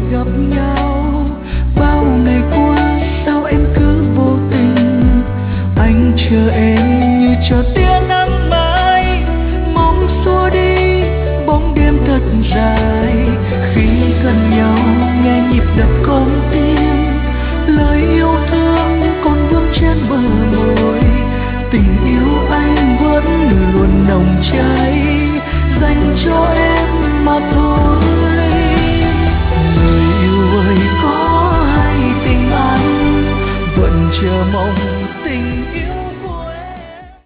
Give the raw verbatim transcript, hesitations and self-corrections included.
gặp nhau. Bao ngày qua sao em cứ vô tình, anh chờ em như chờ tia nắng mai, mong xua đi bóng đêm thật dài. Khi gần nhau nghe nhịp đập con tim, lời yêu thương còn vương trên bờ môi. Tình yêu anh vẫn luôn nồng cháy, dành cho em mà